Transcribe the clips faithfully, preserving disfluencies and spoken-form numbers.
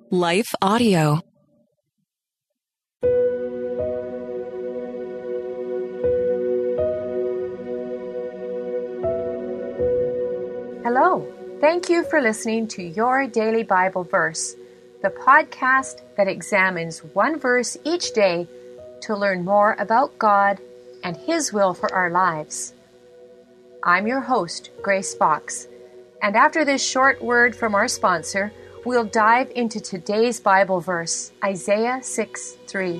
Life Audio. Hello. Thank you for listening to Your Daily Bible Verse, the podcast that examines one verse each day to learn more about God and His will for our lives. I'm your host, Grace Fox, and after this short word from our sponsor, we'll dive into today's Bible verse, Isaiah six three.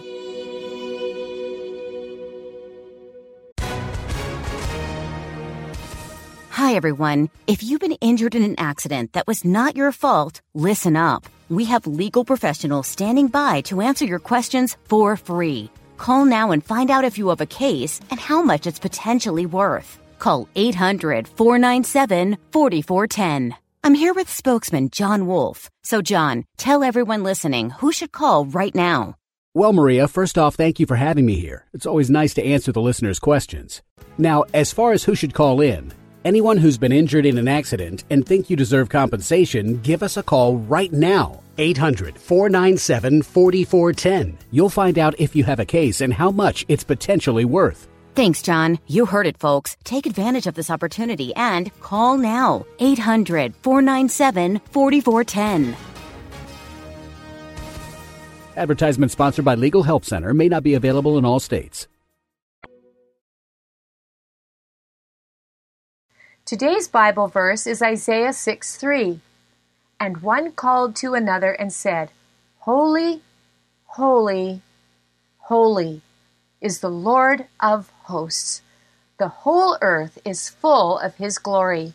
Hi, everyone. If you've been injured in an accident that was not your fault, listen up. We have legal professionals standing by to answer your questions for free. Call now and find out if you have a case and how much it's potentially worth. Call eight hundred, four nine seven, four four one zero. I'm here with spokesman John Wolf. So, John, tell everyone listening who should call right now. Well, Maria, first off, thank you for having me here. It's always nice to answer the listeners' questions. Now, as far as who should call in, anyone who's been injured in an accident and think you deserve compensation, give us a call right now. eight hundred, four nine seven, four four one zero. You'll find out if you have a case and how much it's potentially worth. Thanks, John. You heard it, folks. Take advantage of this opportunity and call now. eight hundred, four nine seven, four four one zero. Advertisement sponsored by Legal Help Center, may not be available in all states. Today's Bible verse is Isaiah six three. And one called to another and said, Holy, holy, holy is the Lord of hosts. The whole earth is full of His glory.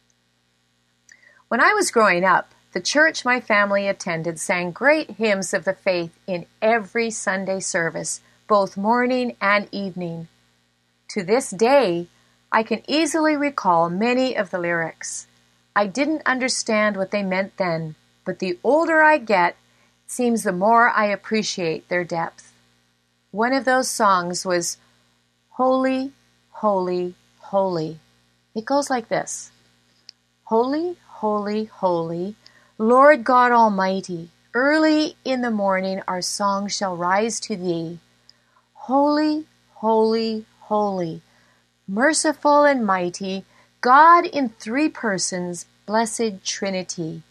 When I was growing up, the church my family attended sang great hymns of the faith in every Sunday service, both morning and evening. To this day, I can easily recall many of the lyrics. I didn't understand what they meant then, but the older I get, it seems the more I appreciate their depth. One of those songs was Holy, Holy, Holy. It goes like this. Holy, holy, holy, Lord God Almighty, early in the morning our song shall rise to Thee. Holy, holy, holy, merciful and mighty, God in three persons, blessed Trinity.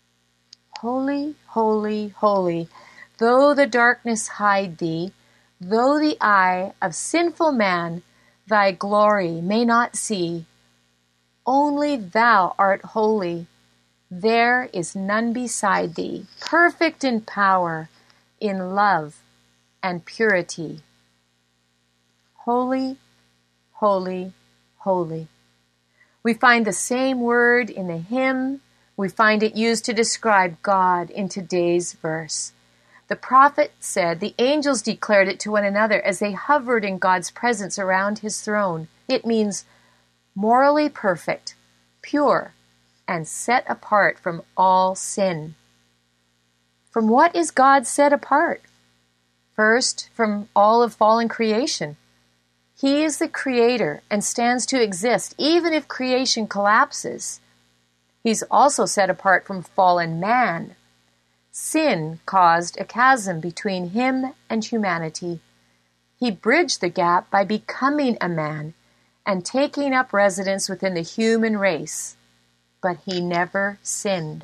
Holy, holy, holy, though the darkness hide Thee, though the eye of sinful man Thy glory may not see, only Thou art holy. There is none beside Thee, perfect in power, in love and purity. Holy, holy, holy. We find the same word in the hymn. We find it used to describe God in today's verse. The prophet said the angels declared it to one another as they hovered in God's presence around His throne. It means morally perfect, pure, and set apart from all sin. From what is God set apart? First, from all of fallen creation. He is the creator and stands to exist even if creation collapses. He's also set apart from fallen man. Sin caused a chasm between Him and humanity. He bridged the gap by becoming a man and taking up residence within the human race. But He never sinned.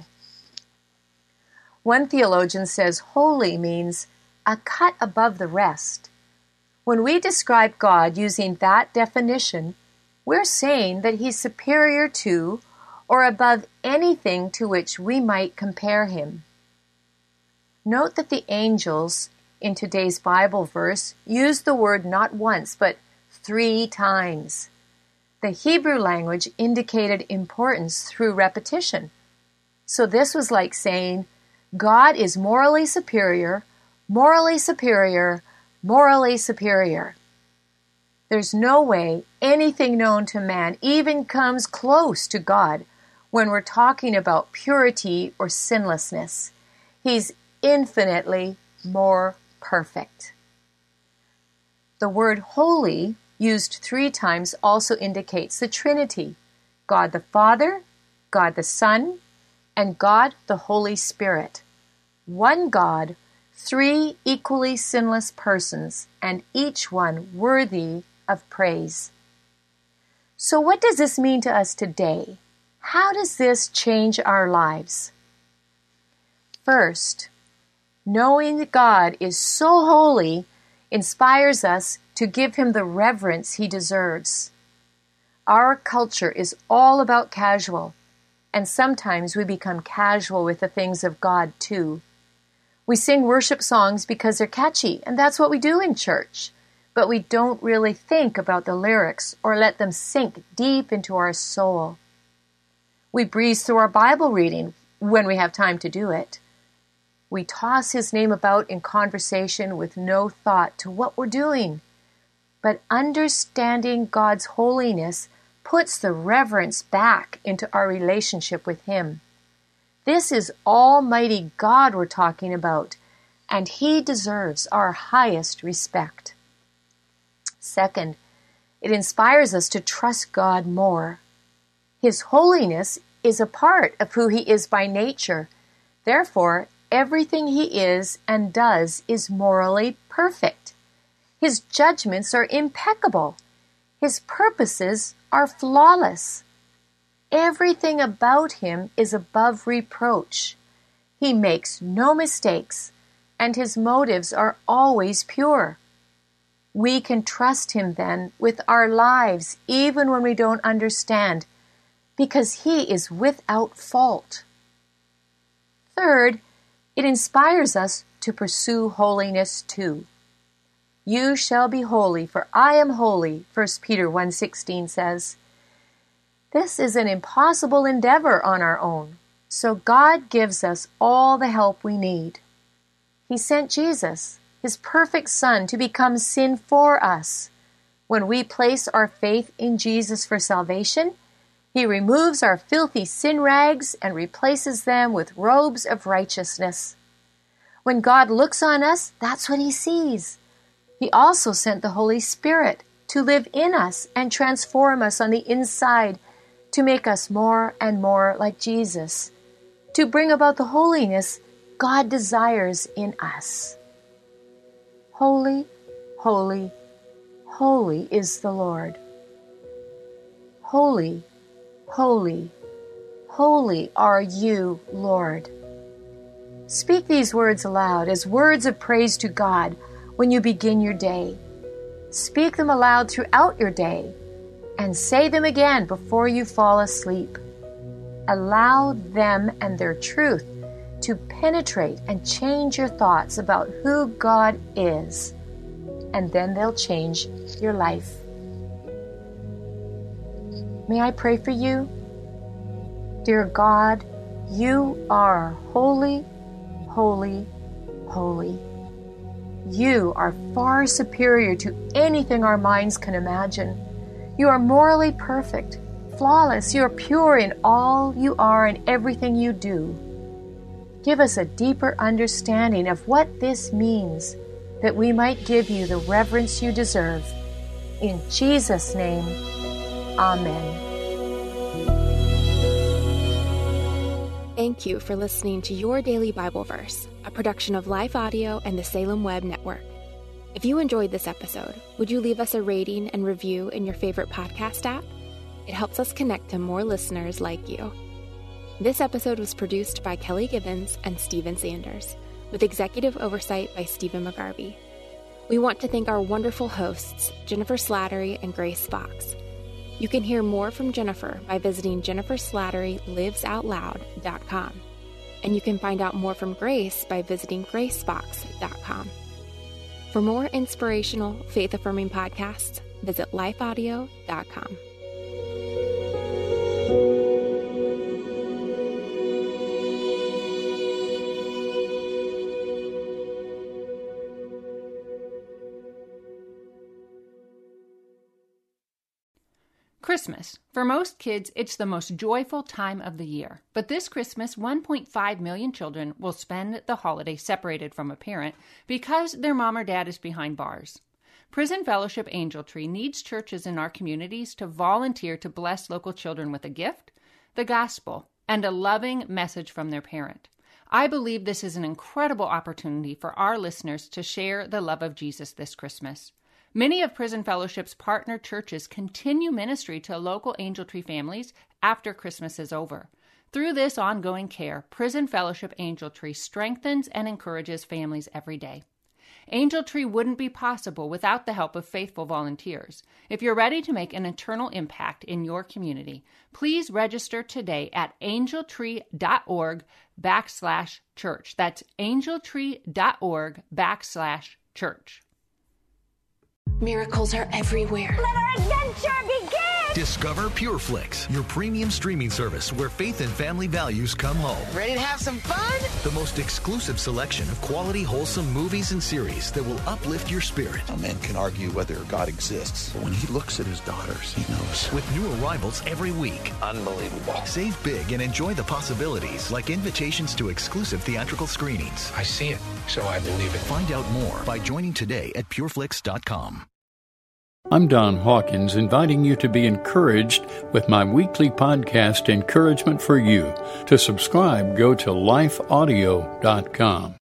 One theologian says holy means a cut above the rest. When we describe God using that definition, we're saying that He's superior to or above anything to which we might compare Him. Note that the angels in today's Bible verse use the word not once, but three times. The Hebrew language indicated importance through repetition. So this was like saying, God is morally superior, morally superior, morally superior. There's no way anything known to man even comes close to God when we're talking about purity or sinlessness. He's infinitely more perfect. The word holy, used three times, also indicates the Trinity, God the Father, God the Son, and God the Holy Spirit. one God, three equally sinless persons, and each one worthy of praise. So what does this mean to us today? How does this change our lives? First, knowing that God is so holy inspires us to give him the reverence he deserves. Our culture is all about casual, and sometimes we become casual with the things of God too. We sing worship songs because they're catchy, and that's what we do in church, but we don't really think about the lyrics or let them sink deep into our soul. We breeze through our Bible reading when we have time to do it. We toss his name about in conversation with no thought to what we're doing. But understanding God's holiness puts the reverence back into our relationship with him. This is Almighty God we're talking about, and he deserves our highest respect. Second, it inspires us to trust God more. His holiness is a part of who he is by nature. Therefore, everything he is and does is morally perfect. His judgments are impeccable. His purposes are flawless. Everything about him is above reproach. He makes no mistakes, and his motives are always pure. We can trust him then with our lives, even when we don't understand, because he is without fault. Third, it inspires us to pursue holiness too. You shall be holy, for I am holy, First Peter one sixteen says. This is an impossible endeavor on our own, so God gives us all the help we need. He sent Jesus, his perfect Son, to become sin for us. When we place our faith in Jesus for salvation, he removes our filthy sin rags and replaces them with robes of righteousness. When God looks on us, that's what he sees. He also sent the Holy Spirit to live in us and transform us on the inside, to make us more and more like Jesus, to bring about the holiness God desires in us. Holy, holy, holy is the Lord. Holy, holy, holy are you, Lord. Speak these words aloud as words of praise to God when you begin your day. Speak them aloud throughout your day, and say them again before you fall asleep. Allow them and their truth to penetrate and change your thoughts about who God is, and then they'll change your life. May I pray for you? Dear God, you are holy, holy, holy. You are far superior to anything our minds can imagine. You are morally perfect, flawless. You are pure in all you are and everything you do. Give us a deeper understanding of what this means, that we might give you the reverence you deserve. In Jesus' name, Amen. Thank you for listening to Your Daily Bible Verse, a production of Life Audio and the Salem Web Network. If you enjoyed this episode, would you leave us a rating and review in your favorite podcast app? It helps us connect to more listeners like you. This episode was produced by Kelly Gibbons and Stephen Sanders, with executive oversight by Stephen McGarvey. We want to thank our wonderful hosts, Jennifer Slattery and Grace Fox. You can hear more from Jennifer by visiting jennifer slattery lives out loud dot com. And you can find out more from Grace by visiting grace fox dot com. For more inspirational, faith-affirming podcasts, visit life audio dot com. Christmas. For most kids, it's the most joyful time of the year. But this Christmas, one point five million children will spend the holiday separated from a parent because their mom or dad is behind bars. Prison Fellowship Angel Tree needs churches in our communities to volunteer to bless local children with a gift, the gospel, and a loving message from their parent. I believe this is an incredible opportunity for our listeners to share the love of Jesus this Christmas. Many of Prison Fellowship's partner churches continue ministry to local Angel Tree families after Christmas is over. Through this ongoing care, Prison Fellowship Angel Tree strengthens and encourages families every day. Angel Tree wouldn't be possible without the help of faithful volunteers. If you're ready to make an eternal impact in your community, please register today at angeltree.org backslash church. That's angeltree.org backslash church. Miracles are everywhere. Let our adventure begin! Discover PureFlix, your premium streaming service where faith and family values come home. Ready to have some fun? The most exclusive selection of quality, wholesome movies and series that will uplift your spirit. A man can argue whether God exists, but when he looks at his daughters, he knows. With new arrivals every week. Unbelievable. Save big and enjoy the possibilities, like invitations to exclusive theatrical screenings. I see it, so I believe it. Find out more by joining today at pureflix dot com. I'm Don Hawkins, inviting you to be encouraged with my weekly podcast, Encouragement for You. To subscribe, go to life audio dot com.